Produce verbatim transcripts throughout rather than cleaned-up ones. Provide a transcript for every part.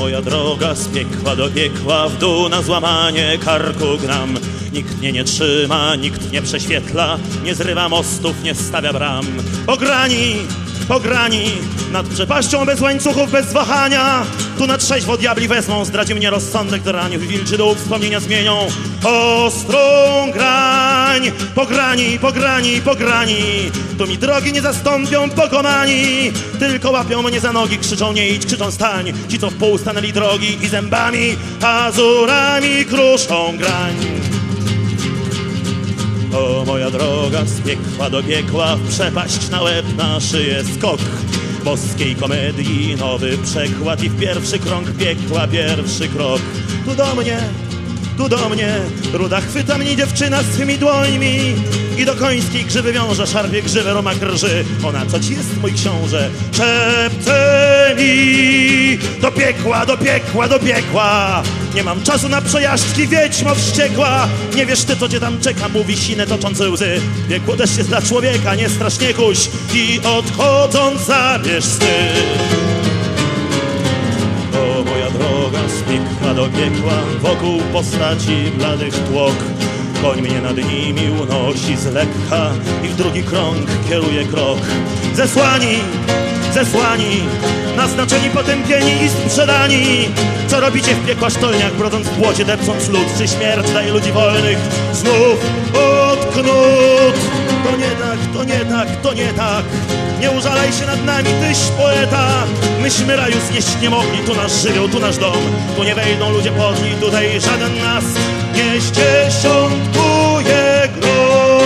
moja droga z piekła do piekła, w dół na złamanie karku gnam. Nikt mnie nie trzyma, nikt nie prześwietla, nie zrywa mostów, nie stawia bram. Pograni, pograni, nad przepaścią bez łańcuchów, bez wahania. Tu na trzeźwo diabli wezmą, zdradzi mnie rozsądek do raniu, w wilczy dół wspomnienia zmienią ostrą grań. Pograni, pograni, pograni, tu mi drogi nie zastąpią pokonani. Tylko łapią mnie za nogi, krzyczą nie idź, krzyczą stań. Ci co w pół stanęli drogi i zębami, pazurami kruszą grań. O moja droga z piekła do piekła, w przepaść na łeb, na szyję skok boskiej komedii, nowy przekład i w pierwszy krąg piekła pierwszy krok. Tu do mnie, tu do mnie, ruda chwyta mnie dziewczyna swymi dłońmi i do końskiej grzywy wiąże, szarpie grzywę, roma krży. Ona, co ci jest, mój książę? Szepce mi do piekła, do piekła, do piekła. Nie mam czasu na przejażdżki, wiedźmo wściekła. Nie wiesz ty, co cię tam czeka, mówi sine toczące łzy. Piekło też jest dla człowieka, nie strasznie kuś i odchodząc zabierz wstyd. O moja droga z piekła do piekła, wokół postaci bladych tłok. Koń mnie nad nimi unosi z lekka i w drugi krąg kieruje krok. Zesłani, zesłani, naznaczeni, potępieni i sprzedani. Co robicie w piekła sztolniach, brodząc w błocie, depcząc lud? Czy śmierć daje ludzi wolnych znów od knut? To nie tak, to nie tak, to nie tak. Nie użalaj się nad nami, tyś poeta. Myśmy raju znieść nie mogli, tu nasz żywioł, tu nasz dom. Tu nie wejdą ludzie podli, tutaj żaden nas nie zdziesiątkuje grom.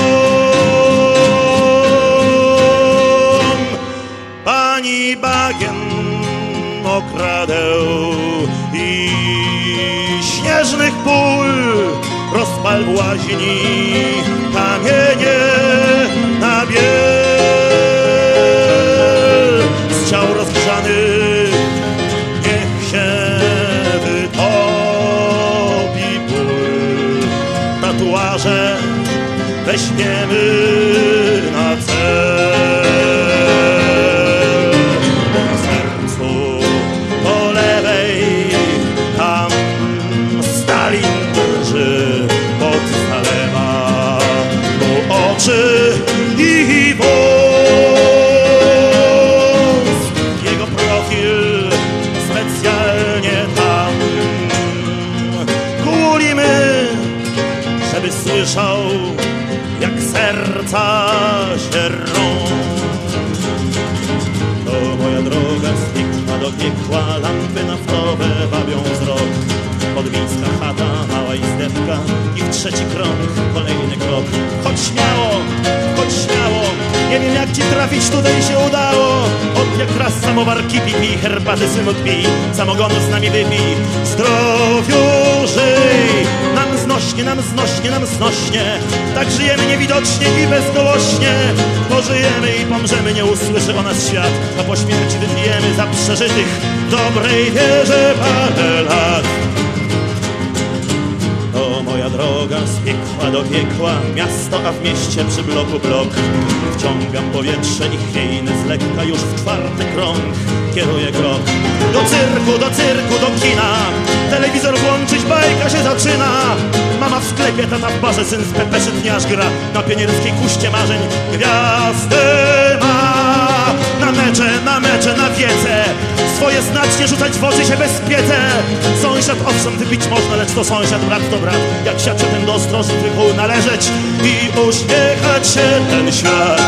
Pani bagien okradę i śnieżnych pól rozpal w łaźni kamienie na biel. Z ciał rozgrzanych niech się wytopi ból. Tatuaże weźmiemy na cel. I wąs, jego profil specjalnie tam kulimy, żeby słyszał, jak serca się rwą. To moja droga z piekła do piekła, lampy naftowe wabią wzrok. Podwiejska chata, mała izdebka i w trzeci krąg kolejny krok. Chodź śmiało, chodź śmiało, nie wiem jak ci trafić, tutaj się udało. Od jak raz samowar kipi, pij herbaty, synu pij, samogonu z nami wypij. Zdrowiu żyj, nam znośnie, nam znośnie, nam znośnie. Tak żyjemy niewidocznie i bezgołośnie. Pożyjemy i pomrzemy, nie usłyszy o nas świat, a po śmierci wypijemy za przeżytych w dobrej wierze parę lat. O moja droga z piekła do piekła, miasto, a w mieście przy bloku blok. Wciągam powietrze i chwiejny z lekka, już w czwarty krąg kieruję krok. Do cyrku, do cyrku, do kina, telewizor włączyć, bajka się zaczyna. Mama w sklepie, tata w barze, syn z pepeszy dniarz gra na pionierskiej kuście marzeń. Gwiazdę ma na mecze, na mecze, na wiece. Swoje znacznie rzucać w oczy się bezpiece. Sąsiad owszem wypić można, lecz to sąsiad, brat to brat. Jak siacze ten do ostrożnych wykół należeć i uśmiechać się ten świat.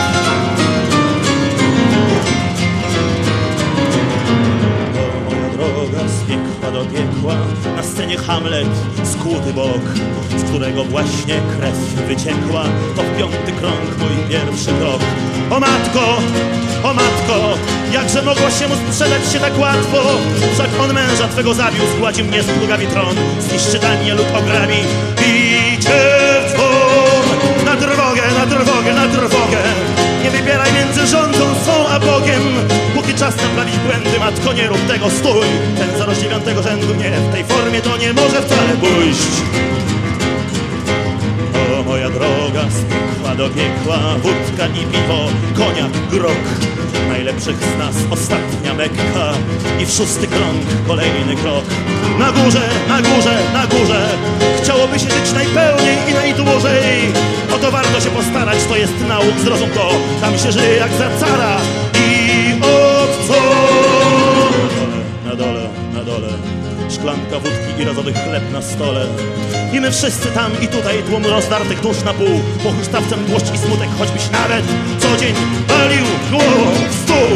To moja droga z piekła do piekła, na scenie Hamlet, skłuty bok, z którego właśnie krew wyciekła. To w piąty krąg mój pierwszy krok. O matko, o matko, jakże mogło się mu sprzedać się tak łatwo? Wszak on męża twego zabił, zgładzi mnie z plugami tron, zniszczy danie lud ograbi. Idźcie w dwór, na trwogę, na trwogę, na trwogę. Nie wybieraj między rządzą swą a Bogiem. Póki czas naprawić błędy, matko, nie rób tego, stój. Ten co z dziewiątego rzędu, nie, w tej formie to nie może wcale pójść. O moja droga z piekła do piekła, wódka i piwo, koniak, grog. Najlepszych z nas ostatnia Mekka i w szósty krąg kolejny krok. Na górze, na górze, na górze chciałoby się żyć najpełniej i najdłużej. O to warto się postarać, to jest nauk, zrozum to. Tam się żyje jak za cara i od co? Na dole, na dole szklanka wódki i rozowych chleb na stole. I my wszyscy tam i tutaj tłum rozdartych dusz na pół. Po huśtawce mdłość i smutek, choćbyś nawet co dzień palił głową w stół.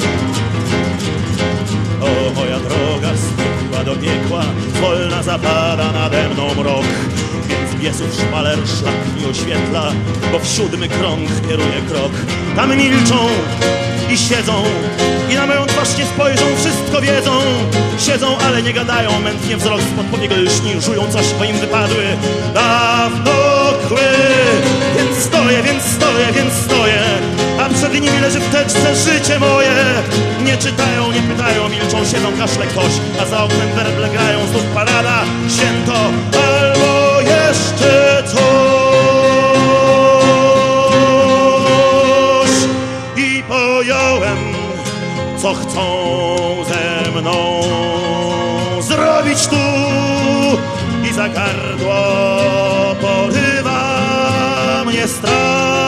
O, moja droga z piekła do piekła, wolna zapada nade mną mrok. Więc biesów szpaler szlak mi oświetla, bo w siódmy krąg kieruje krok. Tam milczą i siedzą i na moją twarz nie spojrzą, wszystko wiedzą. Siedzą, ale nie gadają, mętnie wzrok spod powiek lśni, żują coś, bo im wypadły dawno kły. Więc stoję, więc stoję, więc stoję, a przed nimi leży w teczce życie moje. Nie czytają, nie pytają, milczą, siedzą, kaszle ktoś, a za oknem werble grają, znów parada, święto albo jeszcze coś. I pojąłem, co chcą ze mną zrobić tu, i za gardło porywa mnie strach.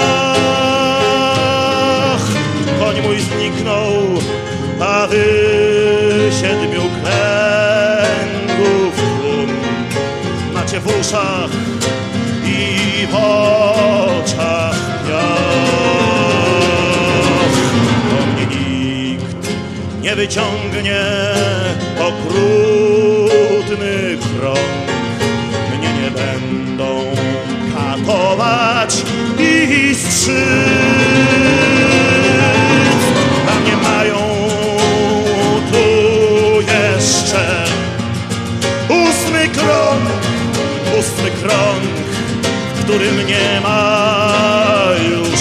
Koń mój zniknął, a wy siedmiu kręgów tłum macie w uszach i w oczach miach. Do mnie nikt nie wyciągnie okrutny krąg, mnie nie będą katować i strzyc. A mnie mają tu jeszcze ósmy krąg, ósmy krąg, w którym nie ma już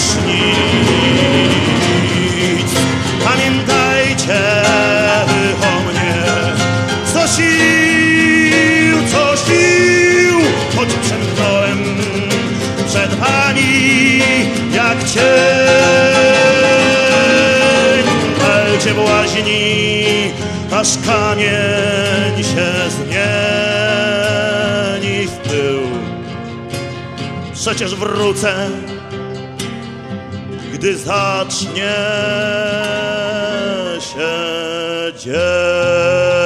nic. Pamiętajcie wy o mnie, co sił, co sił, choć przemknąłem przed wami jak cień. Walcie w łaźni, aż kamień się zmieni w pył. Przecież wrócę, gdy zacznie się dzień.